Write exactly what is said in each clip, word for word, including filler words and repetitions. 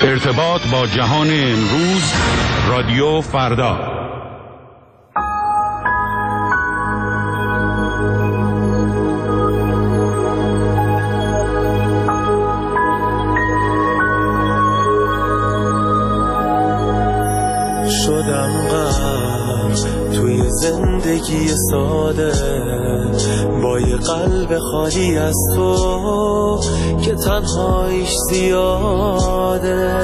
ارتباط با جهان امروز، رادیو فردا. شدم غرق توی زندگی ساده، با یه قلب خالی از تو که تنهاییش زیاده.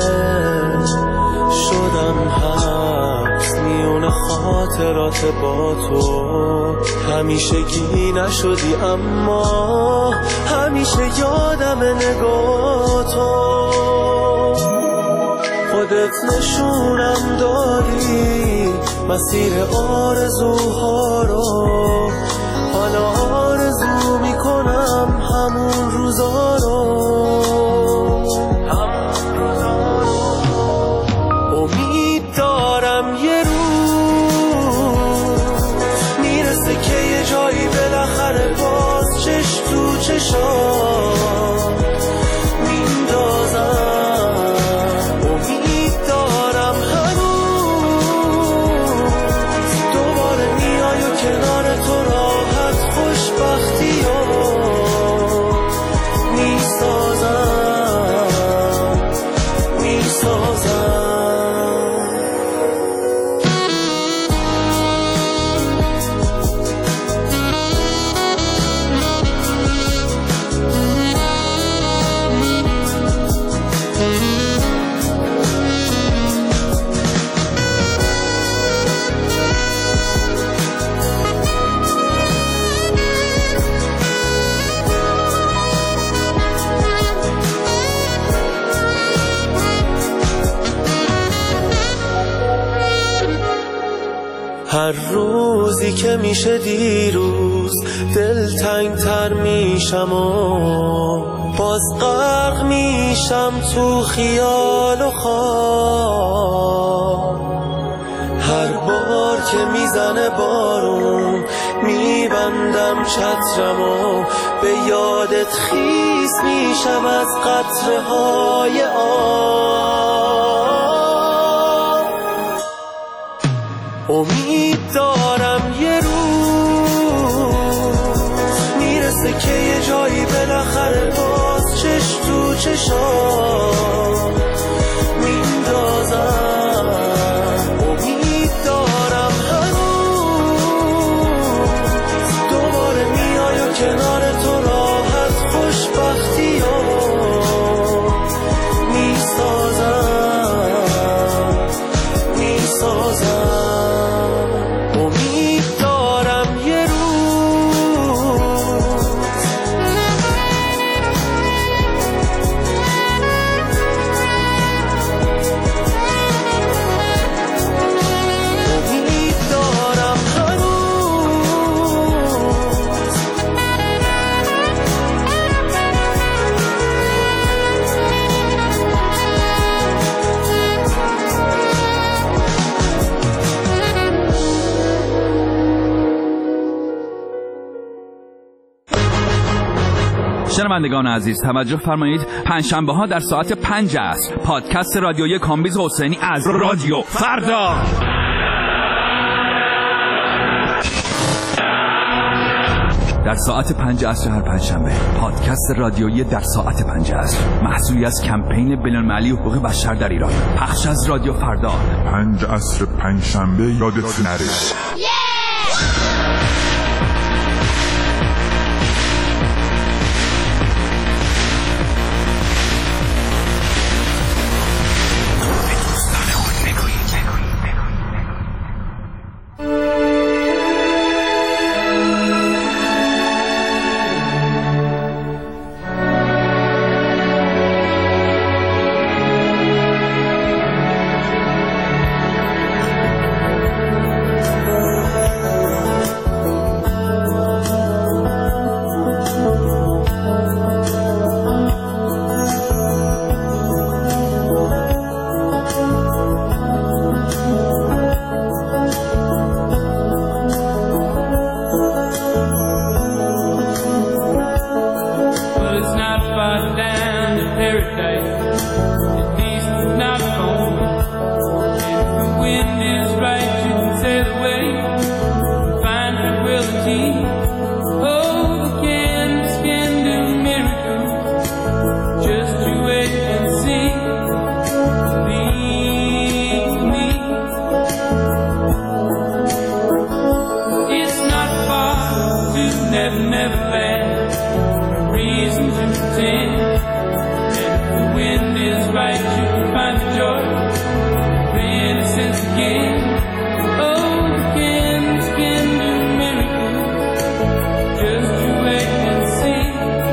شدم حبس میون خاطرات با تو، همیشگی نشدی اما همیشه یادم نگاه تو. خودت نشونم دادی مسیر آرزوها رو، حالا آرزو میکنم همون روزا رو. امید دارم یه روز میرسه که یه جایی بالاخره باز چش تو چشام میندازم. هر روزی که میشه دیروز دلتنگ تر میشم و باز غرق میشم تو خیال و خواب. هر بار که میزنه بارون میبندم چترم و به یادت خیس میشم از قطره های آب. امید دارم یه روز میرسه که یه جایی بالاخره باز چش تو چشام میندازم. امید دارم هنوز دوباره میای و کنار تو راحت خوشبختی ها میسازم میسازم. شنوندگان عزیز توجه فرمایید، پنجشنبه ها در ساعت پنج است پادکست رادیویی کامبیز حسینی از رادیو فردا. در ساعت پنج عصر هر پنجشنبه پادکست رادیویی در ساعت پنج عصر، محصولی از کمپین بین‌المللی حقوق بشر در ایران، پخش از رادیو فردا. پنج عصر پنجشنبه یادت نره. right, you can find the joy of innocence again. Oh, the candles can do miracles. Just you wait and see.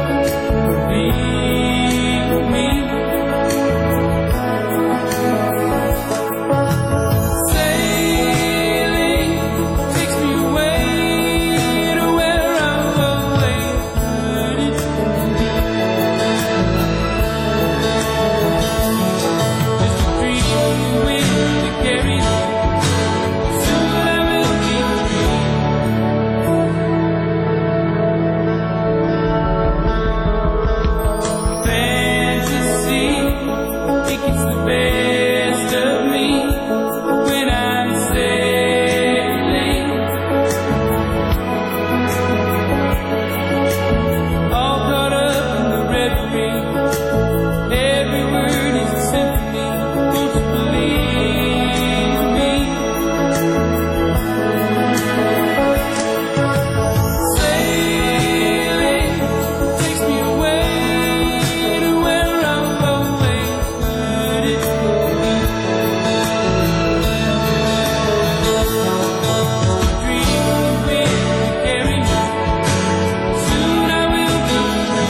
Believe me. Sailing takes me away to where I've always heard it. Just a dream with the carry me. Soon I will be free. Fantasy, think it's the best of me when I'm sailing. All caught up in the reverie. Every word is a symphony. Won't you believe me? Sailing takes me away to where I've always heard it. Dream with you carry me. Soon I will be free.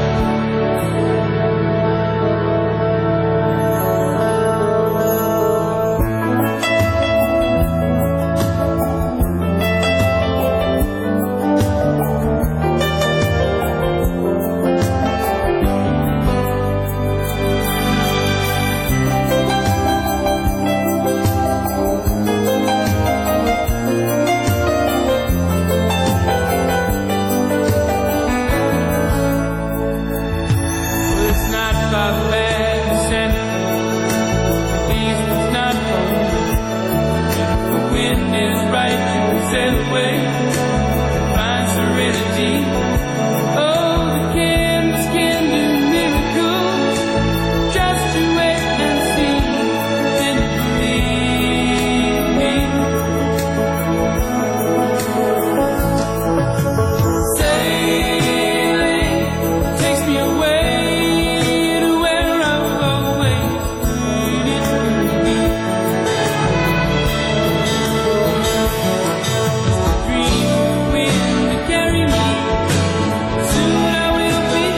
Well, it's not about bad descent. At least it's not home. If the wind is right, you can sail away. Find serenity. Oh, the candles can do miracles. Just you wait and see. Then believe me. Sailing takes me away to where I've always heard it would be. Dream wind to carry me. Soon I will be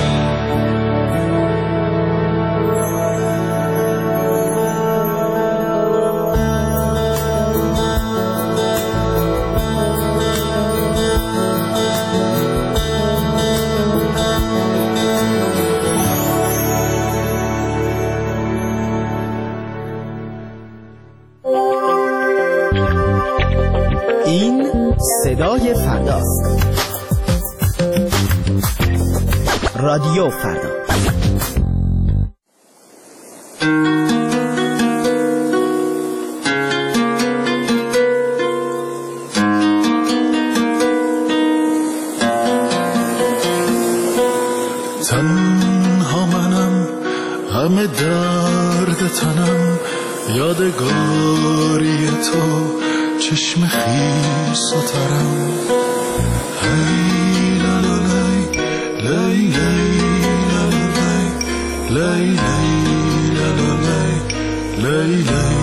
این صدای فرداست. رادیو فردا. تنها منم، همه درد تنم، یادگاری تو چشم خیس و ترم. هی لا لا لی لی لی لا لا لی لی لی لا لا لی لی لی.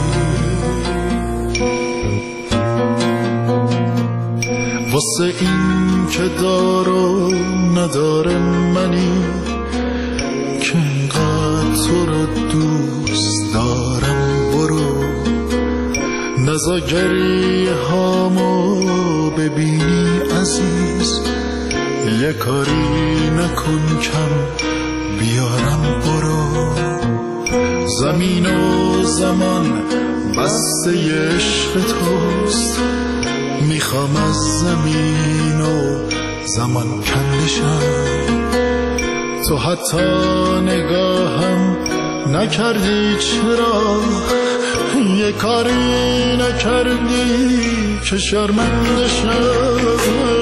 واسه این که دار و نداره منی که اینقدر تو رو دوست دارم، برو نزا گریه هامو ببینی عزیز، یه کاری نکن کم بیارم، برو زمین و زمان بسته عشق توست، میخوام از زمین و زمان کندشم. تو حتی نگاهم نکردی، چرا یه کاری نکردی که شرمنده شم.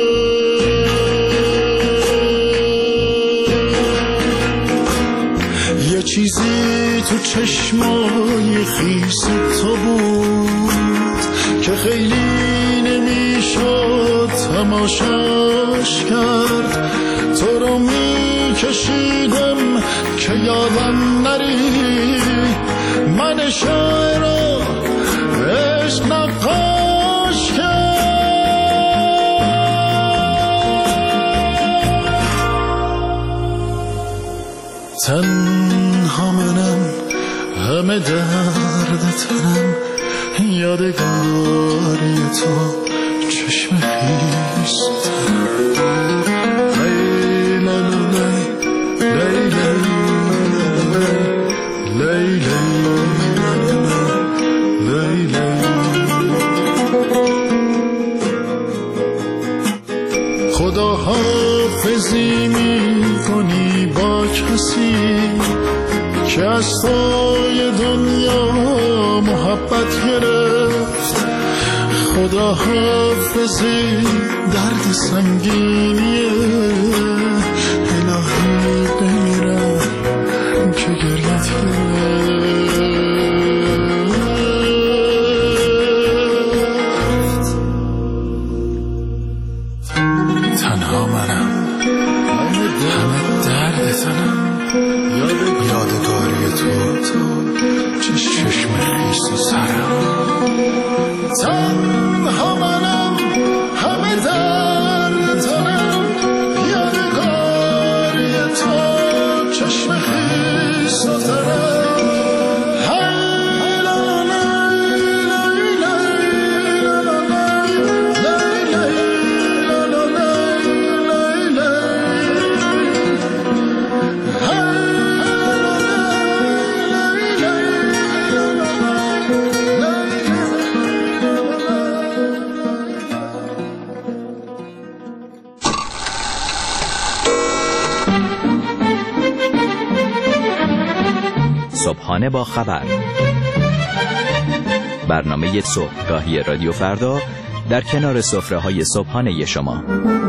یه چیزی تو چشمای خیس تو بود که خیلی نمیشد تماشاش کرد، تو رو میکشیدم که یادم نری، من شاعر و عشق نقاش کرد. تنها منم، همه درد تنم، یادگاری تو چشم خیستم. خدا حافظی می کنی با کسی که از توی دنیا محبت گرفت. خدا حافظی درد سنگینیه، الهی بمیرم که گریت گرفت. تنها منم، همه درد تنم، یادگاری تو چشم خیس و سرم. تنها منم، همه درد تنم، یادگاری تو چشم خیس و سرم. صبحانه با خبر، برنامه صبحگاهی رادیو فردا در کنار سفره‌های صبحانه شما.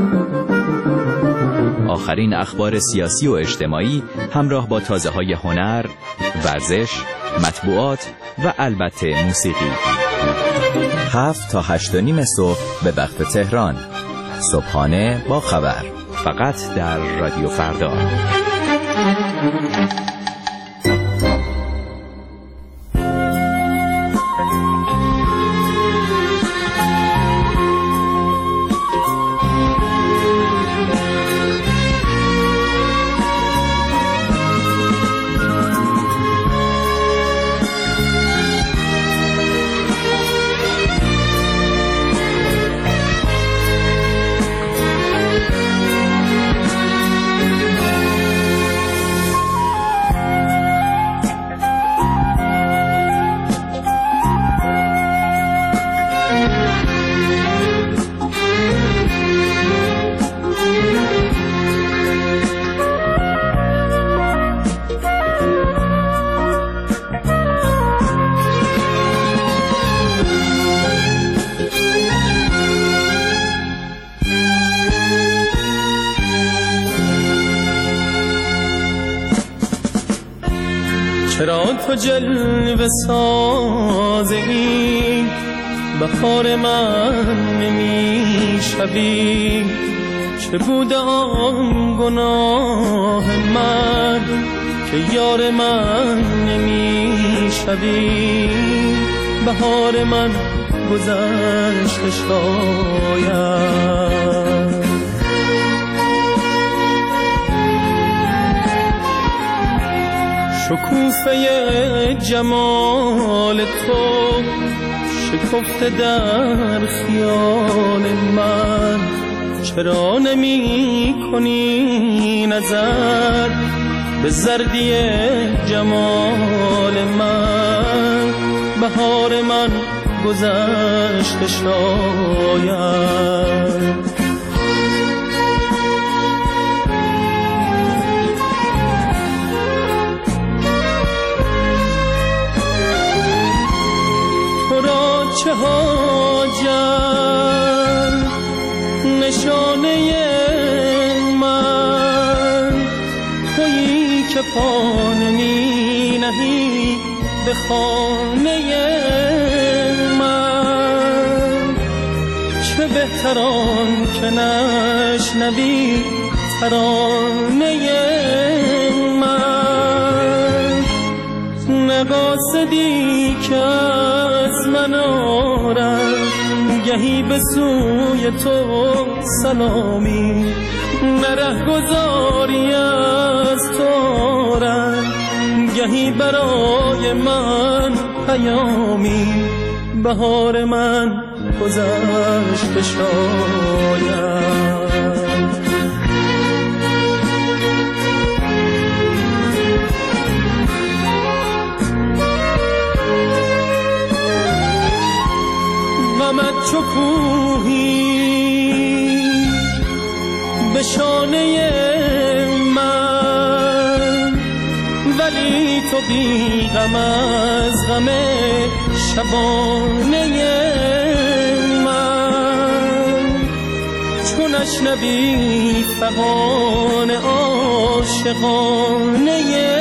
آخرین اخبار سیاسی و اجتماعی همراه با تازه‌های هنر، ورزش، مطبوعات و البته موسیقی. هفت تا هشت و نیم صبح به وقت تهران. صبحانه با خبر، فقط در رادیو فردا. چرا تو جلوه سازی، بهار من نمی شوی؟ چه بوده آن گناه من که یار من نمی شوی؟ بهار من گذشته شاید، شکوفه جمال تو شکفته در خیال من. چرا نمی کنی نظر به زردی جمال من؟ بهار من گذشته شاید. چه حاجت نشانه من، تویی که پا نمی نهی به خانه من. چه بهتران که نشنوی ترانه من، نه قاصدی که از من آرد گهی به سوی تو سلامی، نه رهگذاری از تو آرد گهی برای من پیامی. بهار من گذشته شاید، غمت چو کوهی به شانه من، ولی تو بی غم از غم شبانه من. چون نشنوی فغان عاشقانه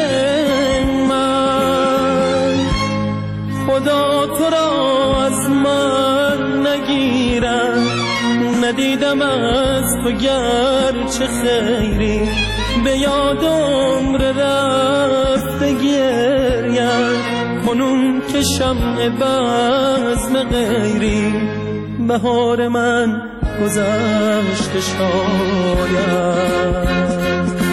من، خدا تو را از من نگیرم. ندیدم از تو گرچه خیری، به یاد عمر رفته گریم. کنون که شمع بزم غیری، بهار من گذشته شاید.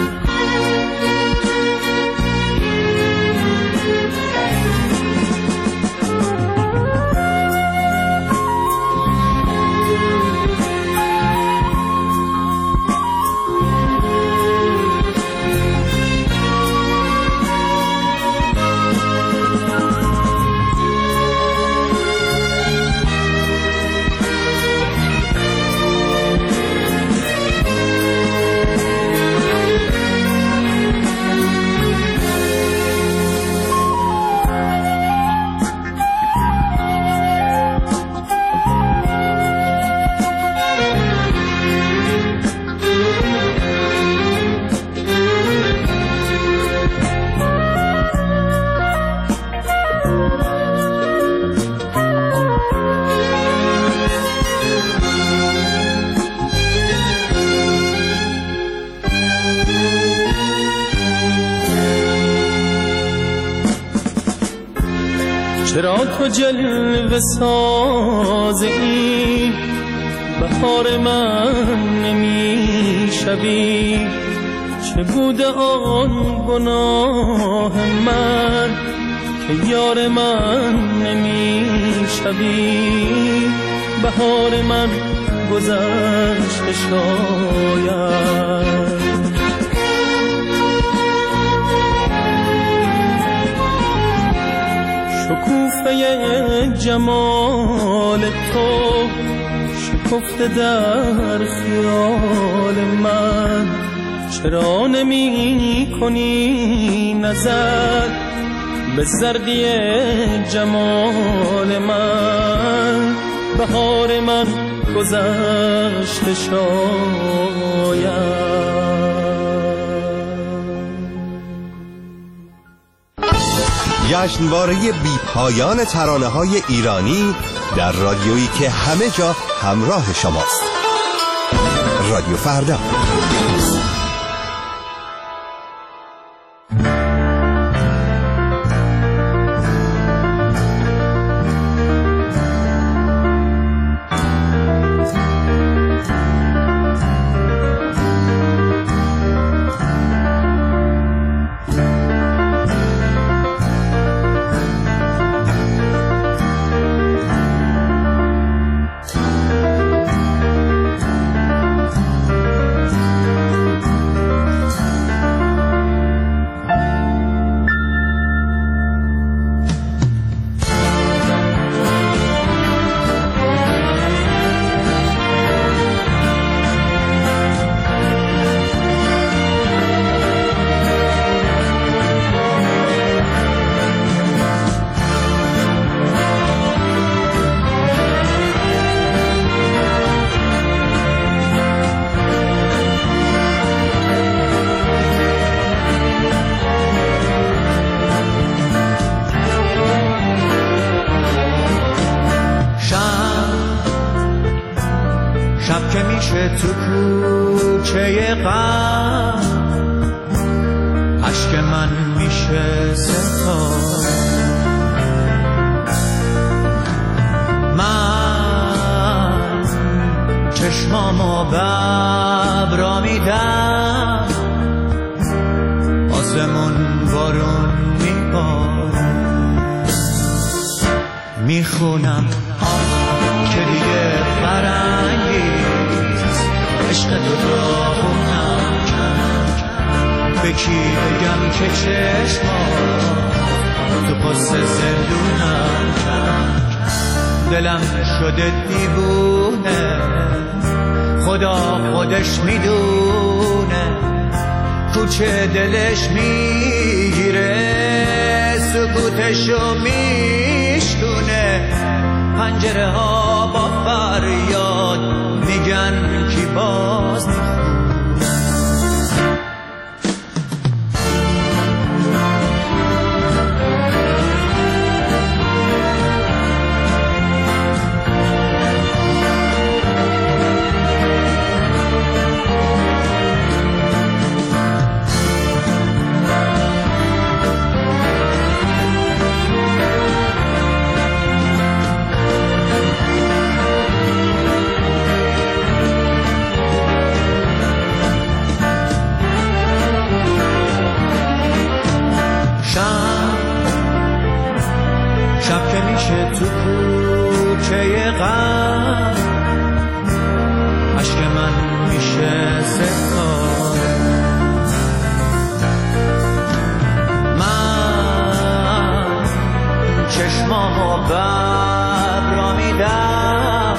چرا تو جلوه ساز این بهار من نمی شوی؟ چه بوده آن گناه من که یار من نمی شوی؟ بهار من گذشته شاید. شکوفه جمال تو شکفته در خیال من، چرا نمی کنی نظر به زردی جمال من؟ بهار من گذشته شاید. جشنواره بی پایان ترانه های ایرانی در رادیویی که همه جا همراه شماست. رادیو فردا. کوچه غم عشق من میشه ستاره. من چشمامو ببرا میدم، آسمون بارون میباره. میخونم آه که دیگه فرنگیست، عشق تو داغونم به کی بگم که چشمات تو پست زندونم. دلم شده دیوونه، خدا خودش میدونه، کوچه دلش میگیره، سکوتشو میشکونه. پنجره ها با فریاد میگن کی باز میخونه. شب که میشه تو کوچه غم، عشق من میشه ستاره. من چشمامو ببرا میدم،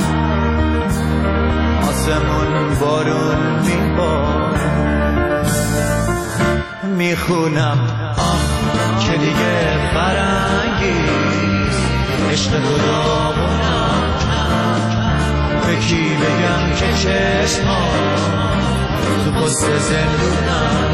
آسمون بارون میباره. میخونم آه که دیگه فرنگیست، عشق تو داغونم به کی بگم که چشمات تو پست زندونم.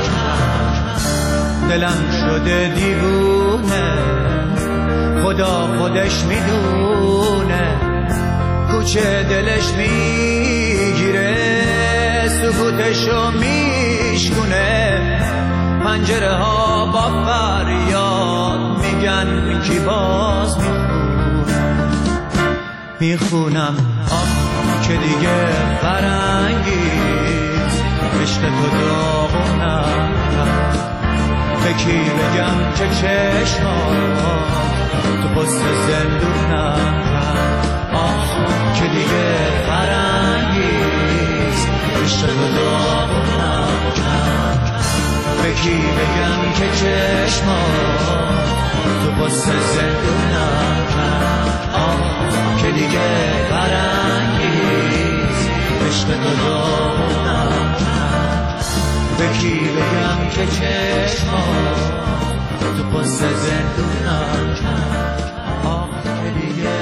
دلم شده دیوونه، خدا خودش میدونه، کوچه دلش میگیره، سکوتشو میشکونه. پنجره ها با فریاد میگن کی باز میخونه. میخونم آه که دیگه فرنگیست، عشق تو داغونم به کی بگم که چشمات تو پست زندونم. آه که دیگه فرنگیست، عشق تو داغونم به کی بگم که چشمات تو پست زندونم. آه که دیگه فرنگیست، عشق تو داغونم به کی بگم که چشمات تو پست زندونم. آه که دیگه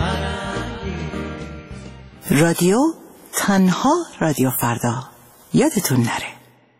فرنگیست. رادیو تنها رادیو فردا، یادتون نره.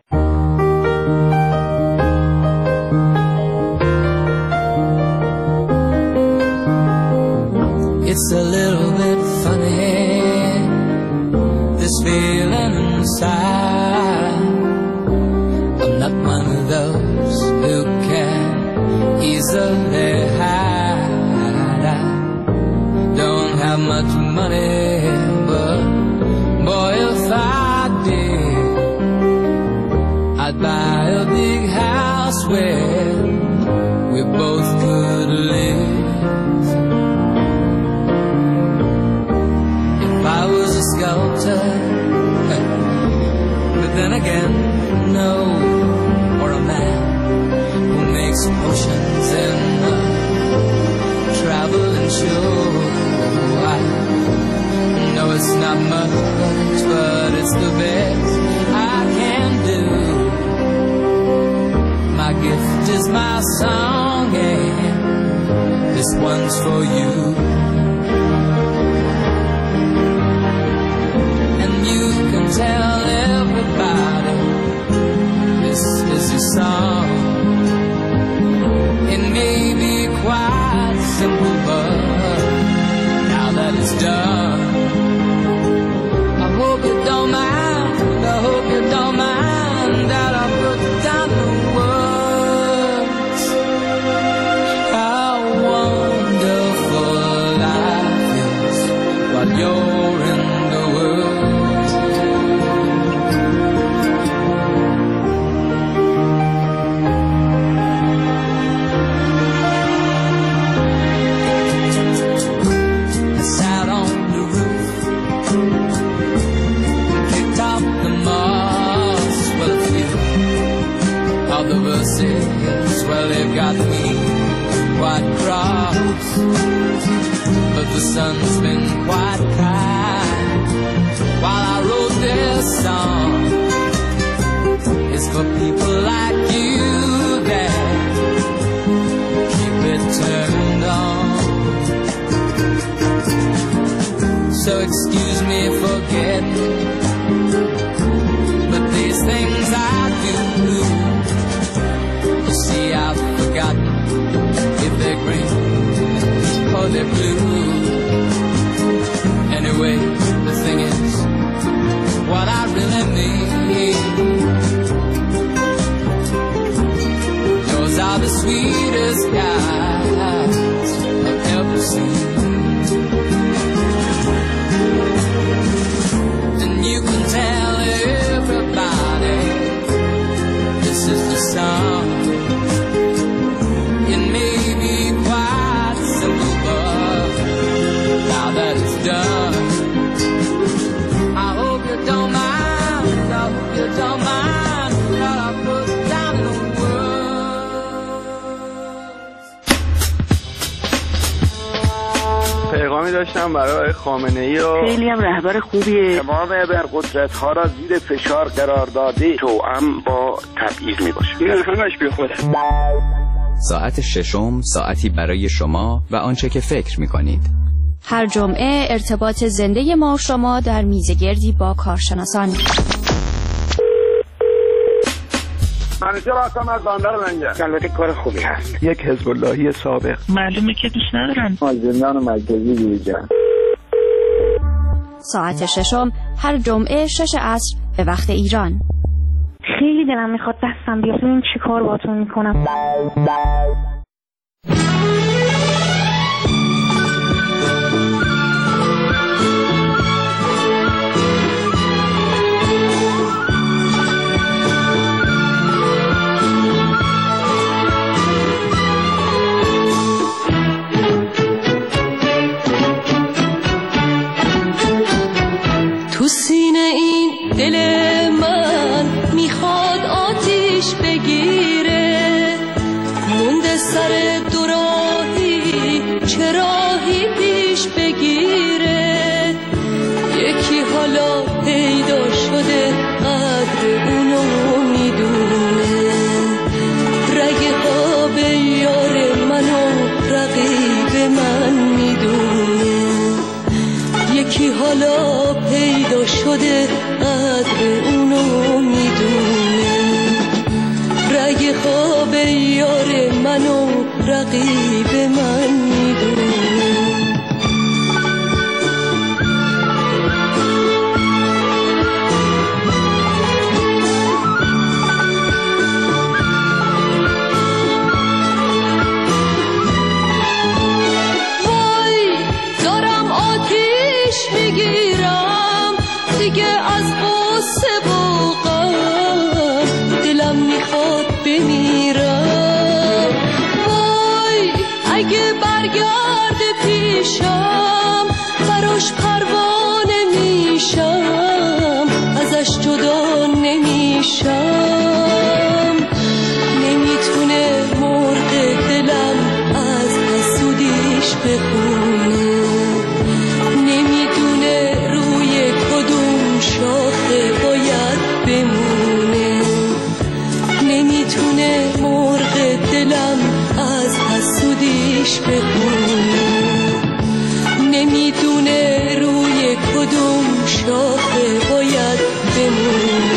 It's a little bit funny, this feeling inside. I'm not one of those who can easily hide. I don't have much money, but boy, if I did, I'd buy a big house where we both could live. I was a sculptor, but then again, no, or a man who makes potions in a traveling show. I know it's not much, but it's the best I can do. My gift is my song, and this one's for you. Tell everybody this is your song. It may be quite simple, but now that it's done, I hope you don't mind. I hope you don't clouds, but the sun's been quite kind. While I wrote this song, it's for people like you that keep it turned on. So excuse me for getting, but these things I do, you see I've forgotten if they're green or they're blue. Anyway, the thing is, what I really need, those are the sweetest guys I've ever seen. And you can tell everybody this is the song. It may be quite simple, but now that it's done, I hope you don't mind, I hope you don't mind what I put down in the words. پیغامی داشتم برای خامنه‌ای و خیلی هم رهبر خوبیه. تمام ابرقدرت‌ها را زیر فشار قرار داده، توأم با تبعیض میباشه. این همش بی خوده. ساعت ششم، ساعتی برای شما و آنچه که فکر می‌کنید. هر جمعه ارتباط زنده ما و شما در میزگردی با کارشناسان. منیجر هستم از بندر لنگر. البته کار خوبی هست. یک حزب اللهی سابق. معلومه که دوست ندارن. زندان مرکزی دیجا. ساعت ششم هر جمعه شش عصر به وقت ایران. خیلی دلم میخواد دستم بیاد ببینم چی کار باهاتون میکنم. تو سینه این دل من میخواد آتیش بگیره، مونده سر دوراهی چه راهی پیش بگیره. یکی حالا پیدا شده قدر اونو میدونه، رگ خواب یار منو رقیب من میدونه. یکی حالا پیدا شده قدر اونو میدونه، رگ خواب یار منو رقیب من میدونه. براش پروانه میشم، ازش جدا نمیشم. نمیتونه مرغ دلم از حسودیش بخونه، نمیدونه روی کدوم شاخه باید بمونه. نمیتونه مرغ دلم از حسودیش بخونه، نمیدونه روی کدوم شاخه باید بمونه.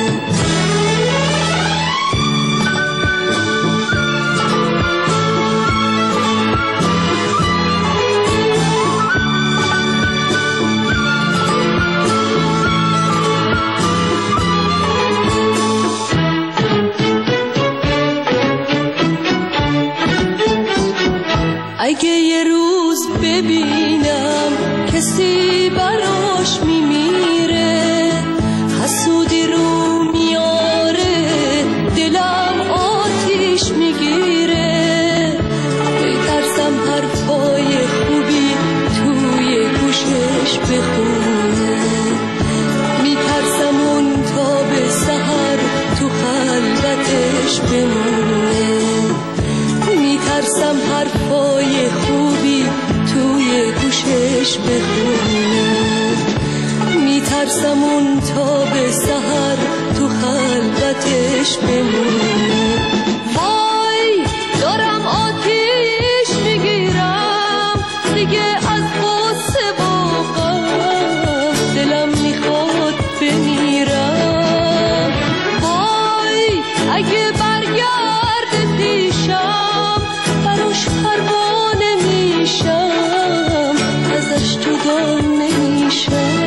اگه یه روز ببینم کسی براش میمیره، حسودی رو میاره، دلم آتیش میگیره. میترسم حرفای خوبی توی گوشش بخونه، میترسم اون تا به سحر تو خلوتش بمونه. میترسم حرف حرفای خوبی توی گوشش بخونه. میترسم اون تا به سحر تو خلوتش بمونه. وای دارم آتیش میگیرم دیگه از غصه و غم، دلم میخواد بمیرم. وای اگه برگرد پیشم براش پروانه میشم، ازش جدا نمیشم.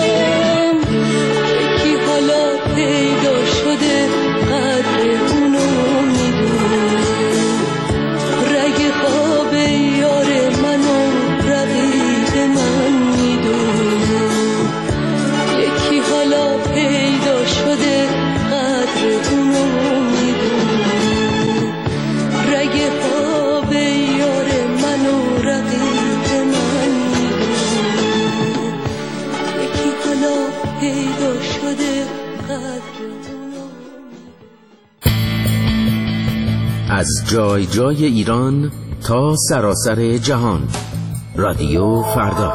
یکی حالا پیدا شده قدر اونو میدونه، رگ خواب یار منو رقیب من میدونه. یکی حالا پیدا شده قدر اونو میدونه، رگ خواب یار منو رقیب من میدونه. یکی حالا پیدا شده قدر اونو. از جای جای ایران تا سراسر جهان، رادیو فردا.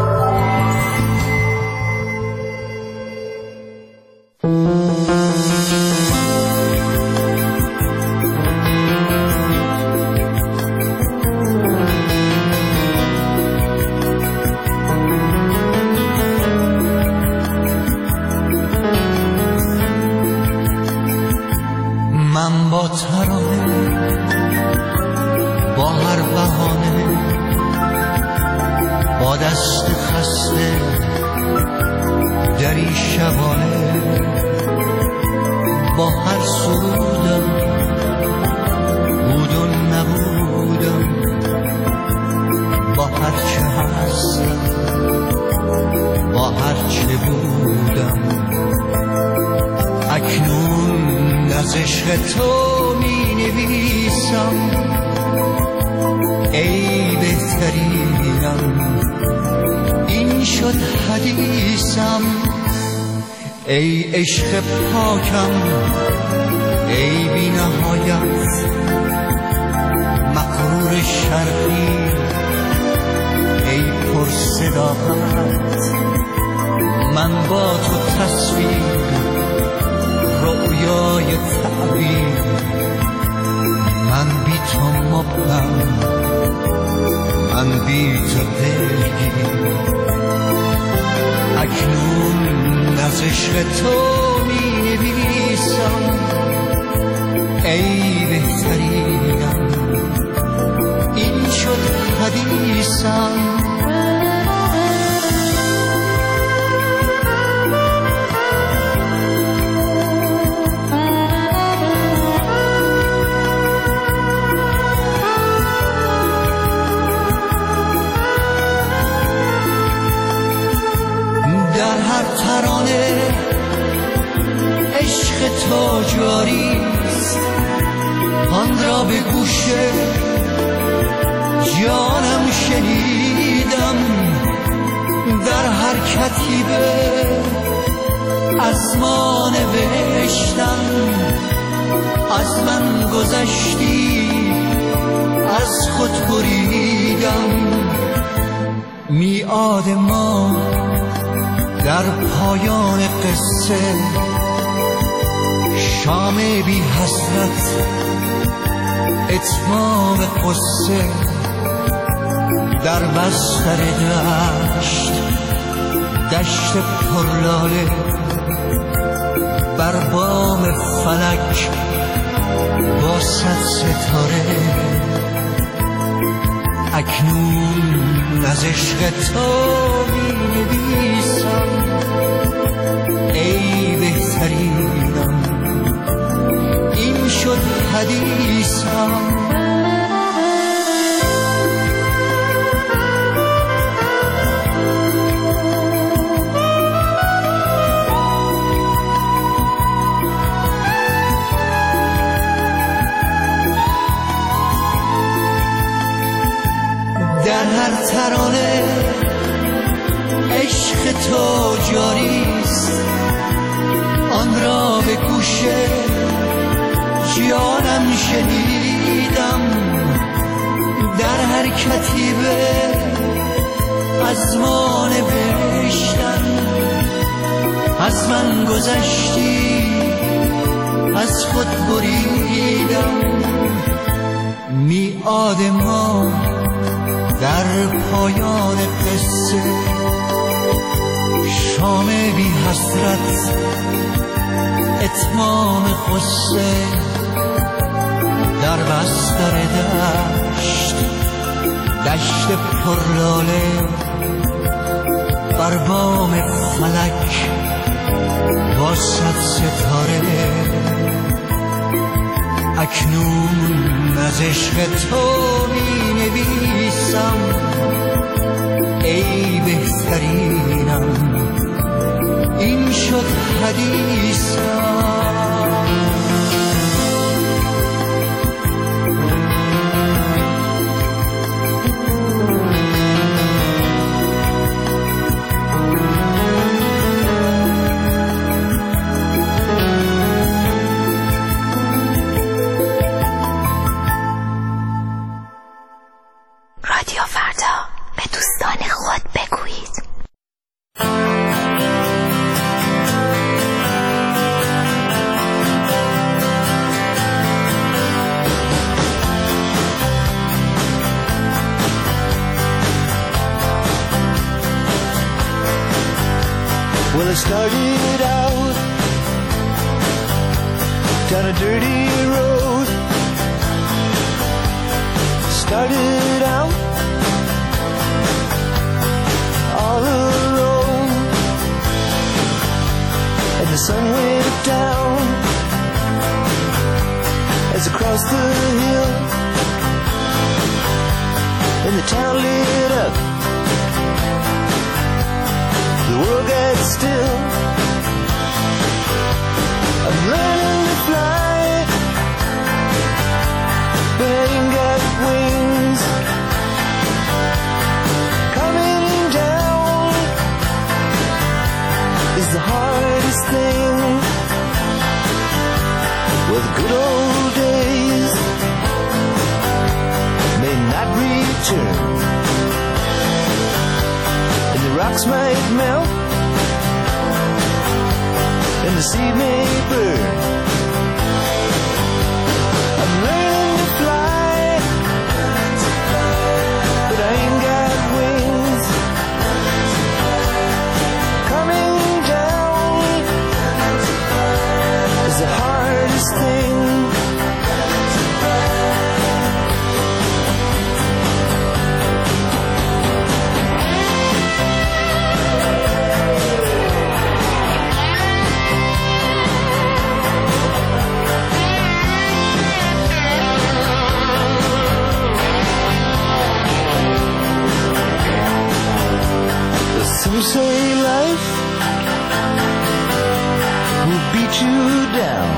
من با ترانه با هر بهانه، با دست خسته دری شبانه، با هر سرودم بود و نبودم، با هر چه هستم با هر چه بودم. اکنون از عشق تو می نویسم ای بهترینم، این شد حدیثم. ای عشق پاکم ای بی نهایت، مغرور شرقی ای پر صداقت. من با تو تصویر رؤیای تعبیر، من بی تو مبهم، من بی تو دلگیر. اکنون از عشق تو می نویسم ای بهترینم، این شد حدیثم. ترانه عشق تو جاریست، آن را به گوش جانم شنیدم. در هر کتیبه از ما نوشتم، از من گذشتی از خود بریدم. میعاد ما در پایان قصه، شام بی حسرت اتمام قصه. در بستر دشت دشت پرلاله، بر بام فلک با صد ستاره. اکنون از عشق تو می نویسم ای بهترینم، این شد حدیثم. در هر ترانه عشق تو جاریست، آن را به گوش جانم شنیدم. کتیبه از ما نوشتن، از من گذشتی از خود بریدم. میعاد ما در پایان قصه، شام بی حسرت اتمام قصه، در بستر دشت دشت پرلاله، بر بام فلک با صد ستاره. اکنون از عشق تو می نویسم ای بهترینم، این شد حدیثم. رادیو فردا، به دوستان خود بگویید. Well, I started out down a dirty road. Started out all alone, and the sun went down as I crossed the hill, and the town lit up. The world got still. I'm learning to fly, but I ain't got wings. Coming down is the hardest thing. Well, the good old days may not return, and the rocks might melt, and the sea may burn. I'm learning to fly, but I ain't got wings. Coming down is the hardest thing. Some say life will beat you down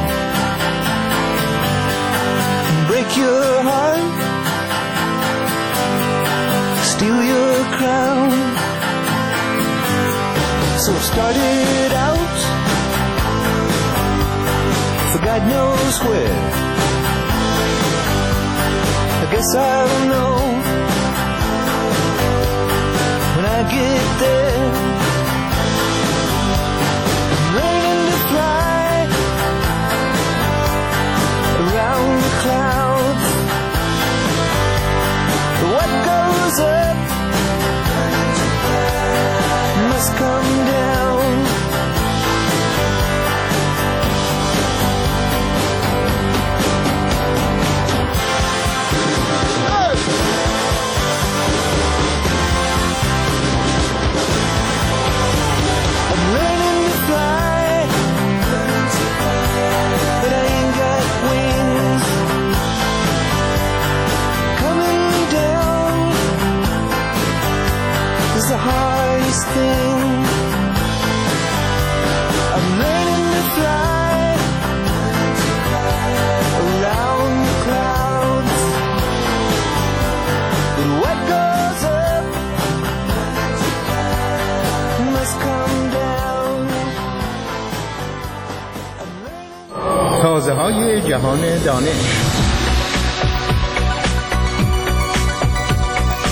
and break your heart, steal your crown. So I started out for God knows where. I guess I'll know when I get there. I'm learning to fly around the clouds. What goes up must come down. The hardest thing. I'm learning to fly around the clouds. But what goes up must come down. تازه های جهان دانش.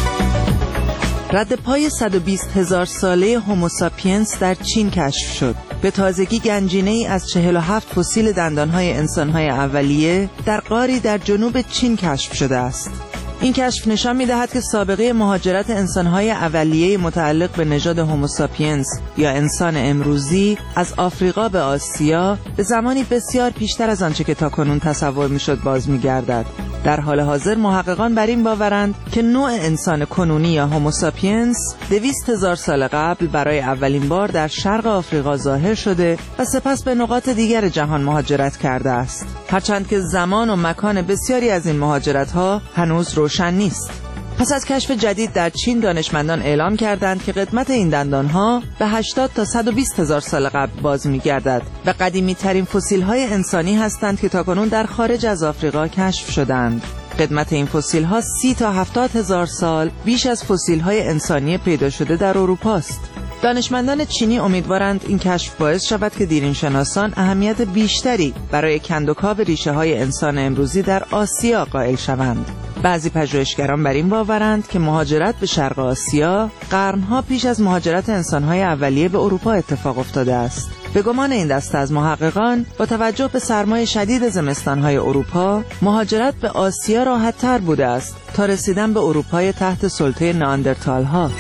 رد پای صد و بیست هزار ساله هوموساپینس در چین کشف شد. به تازگی گنجینه‌ای از چهل و هفت فسیل دندانهای انسانهای اولیه در غاری در جنوب چین کشف شده است. این کشف نشان می‌دهد که سابقه مهاجرت انسان‌های اولیه متعلق به نژاد هوموساپینس یا انسان امروزی از آفریقا به آسیا به زمانی بسیار پیشتر از آنچه که تاکنون تصور می‌شد باز می‌گردد. در حال حاضر محققان بر این باورند که نوع انسان کنونی یا هوموساپینس دویست هزار سال قبل برای اولین بار در شرق آفریقا ظاهر شده و سپس به نقاط دیگر جهان مهاجرت کرده است. هرچند که زمان و مکان بسیاری از این مهاجرت‌ها هنوز روشن نیست. پس از کشف جدید در چین دانشمندان اعلام کردند که قدمت این دندانها به هشتاد تا صد و بیست هزار سال قبل باز می‌گردد و قدیمی ترین فسیل‌های انسانی هستند که تاکنون در خارج از آفریقا کشف شدند. قدمت این فسیل‌ها سی تا هفتاد هزار سال بیش از فسیل‌های انسانی پیدا شده در اروپا است. دانشمندان چینی امیدوارند این کشف باعث شود که دیرینشناسان اهمیت بیشتری برای کندوکاو ریشه‌های انسان امروزی در آسیا قائل شوند. بعضی پژوهشگران بر این باورند که مهاجرت به شرق آسیا قرنها پیش از مهاجرت انسان‌های اولیه به اروپا اتفاق افتاده است. به گمان این دسته از محققان با توجه به سرمای شدید زمستان‌های اروپا، مهاجرت به آسیا راحت‌تر بوده است تا رسیدن به اروپای تحت سلطه نئاندرتال‌ها.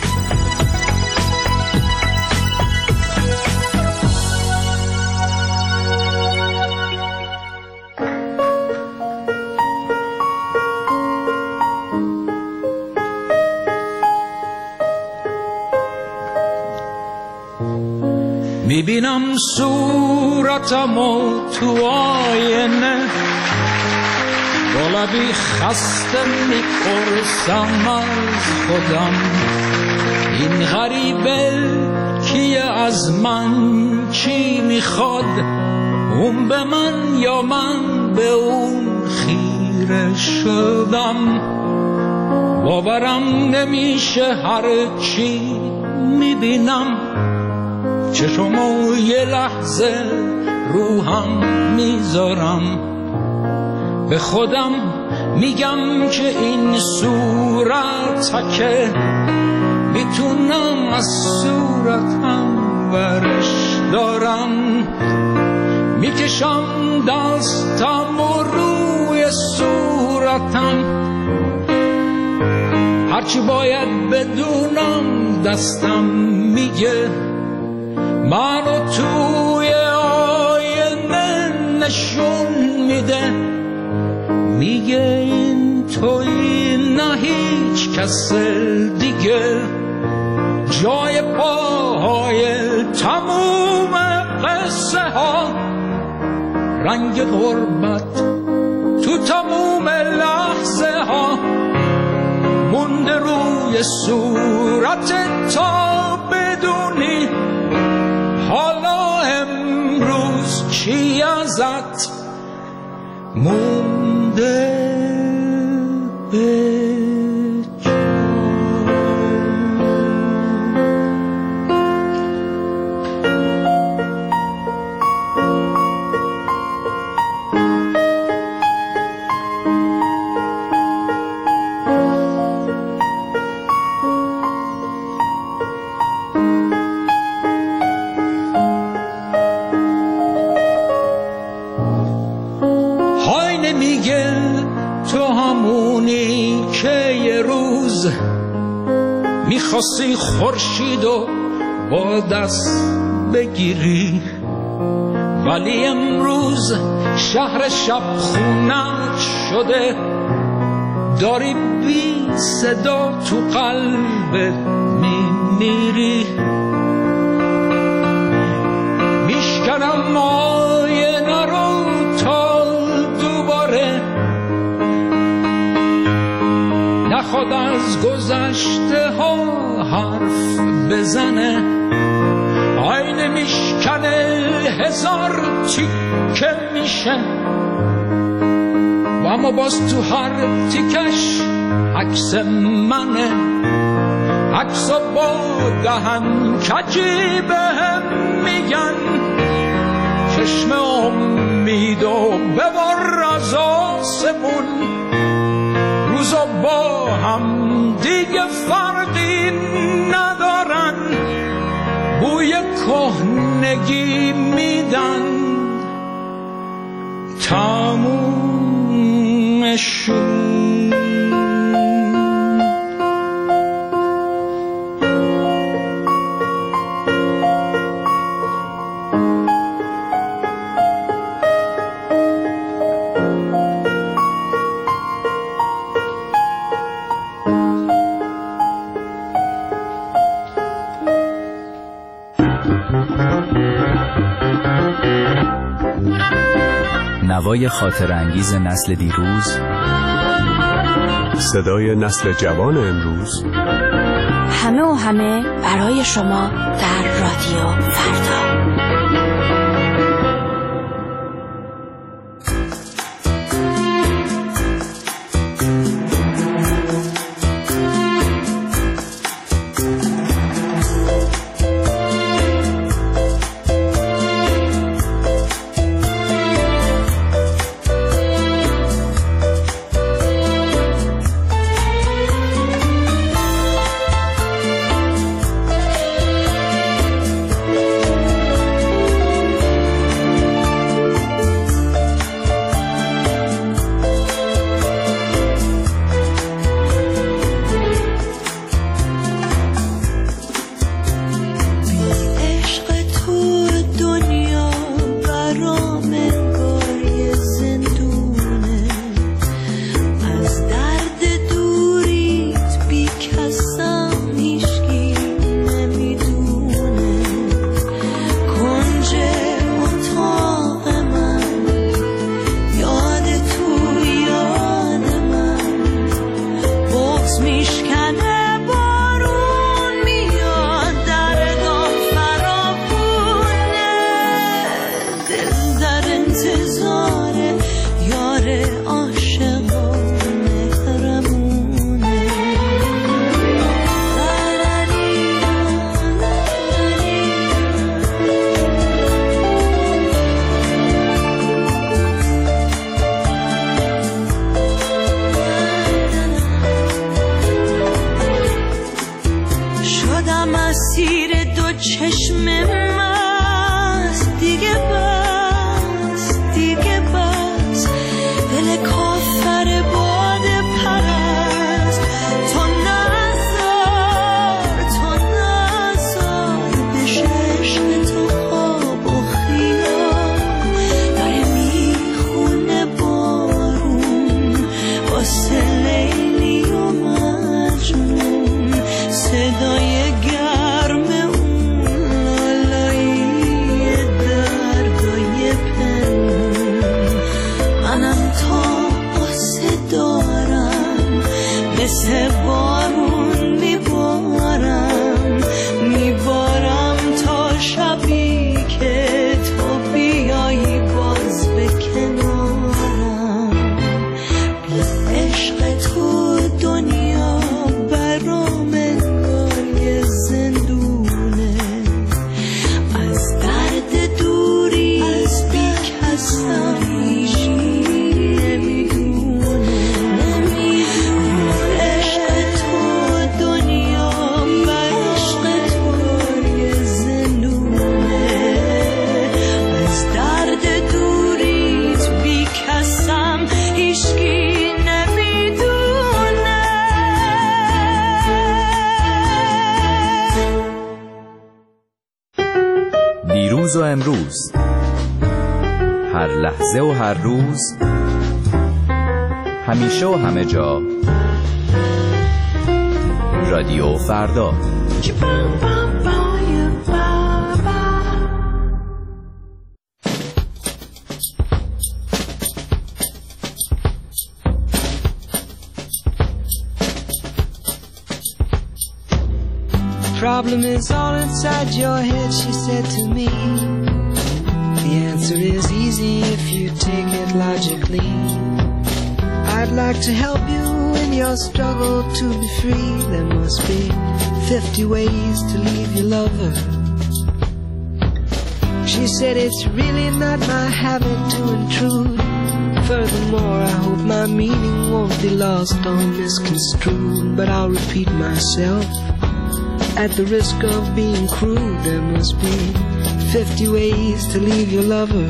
میبینم صورتمو تو آینه، با لبی خسته میپرسم از خودم این غریبه کیه، از من چی میخواد، اون به من یا من به اون خیره شدم. باورم نمیشه هر چی میبینم، چشمو یه لحظه روحم میذارم، به خودم میگم که این صورت که میتونم از صورتم ورش دارم، میکشم دستم و روی صورتم، هرچی باید بدونم دستم میگه، منو توی آینه نشون میده، میگه این توی نه هیچ کس دیگه، جای پاهای تموم قصه ها، رنگ غربت تو تموم لحظه ها، مونده روی صورت تا بدونی حالا امروز چی ازت مونده به میخواستی خورشیدو با دست بگیری، ولی امروز شهر شب خونت شده، داری بی صدا تو قلبت میمیری. میشکنم آینه رو تا دوباره نخواد از گذشته ها حرف بزنه، آینه میشکنه هزار تیکه میشه، و اما باز تو هر تیکش عکس منه، عکس با دهن کجی بهم میگن، چشم امید و ببر از آسمون، روز و با هم دیگه فرقی ندارن، بوی کهنگی میدن تمومشون. نوای خاطر انگیز نسل دیروز، صدای نسل جوان امروز، همه و همه برای شما در رادیو فردا. دیروز و امروز، هر لحظه و هر روز، همیشه و همه جا، رادیو فردا. Problem is all inside your head, she said to me. The answer is easy if you take it logically. I'd like to help you in your struggle to be free. There must be fifty ways to leave your lover. She said it's really not my habit to intrude, Furthermore, I hope my meaning won't be lost or misconstrued, but I'll repeat myself. At the risk of being crude, there must be fifty ways to leave your lover.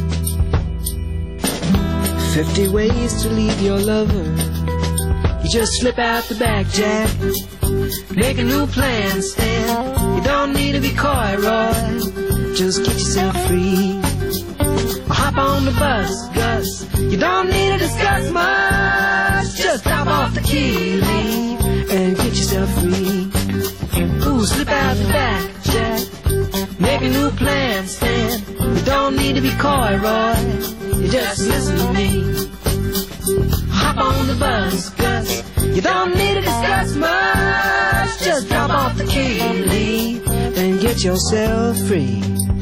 Fifty ways to leave your lover. You just slip out the back, Jack. Make a new plan, Stan. You don't need to be coy, Roy. Just get yourself free. Or hop on the bus, Gus. You don't need to discuss much. Just drop off the key, leave, and get yourself free. Ooh, slip out the back, Jack. Make a new plan, Stan. You don't need to be coy, Roy. You just listen to me. Hop on the bus, Gus. You don't need to discuss much. Just drop off the key, leave, and get yourself free.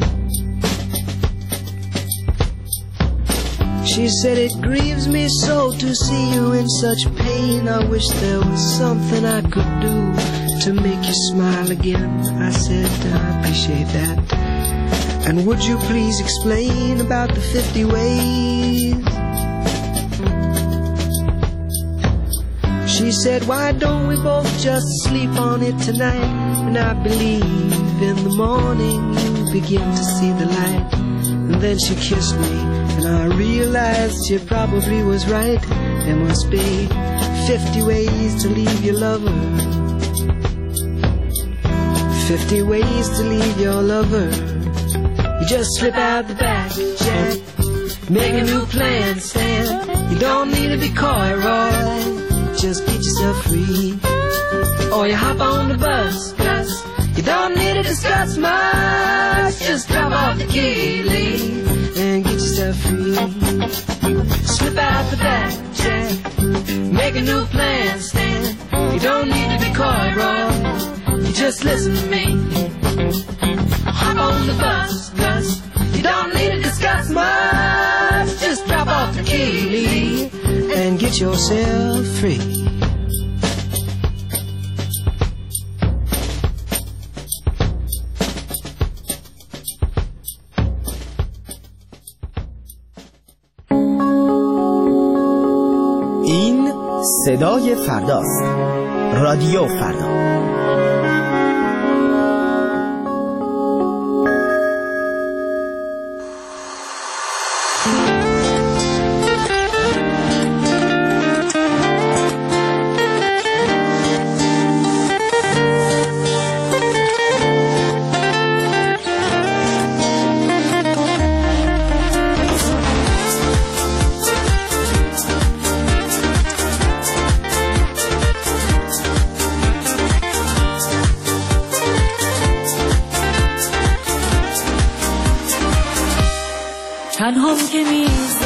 She said, it grieves me so to see you in such pain. I wish there was something I could do to make you smile again. I said, I appreciate that. And would you please explain about the fifty ways? She said, why don't we both just sleep on it tonight? And I believe in the morning you begin to see the light. And then she kissed me, and I realized she probably was right. There must be fifty ways to leave your lover. Fifty ways to leave your lover. You just slip out the back, Jack. Make a new plan, Stan. You don't need to be coy, Roy. Just get yourself free. Or you hop on the bus, Gus. You don't need to discuss much. Just drop off the key, leave, and get yourself free. Slip out the back, Jack. Make a new plan, Stan. You don't need to be coy, Roy. You just listen to me. Hop on the bus, Gus. You don't need to discuss much. Just drop off the key, leave, and get yourself free. این صدای فرداست. رادیو فردا. تنهام که میز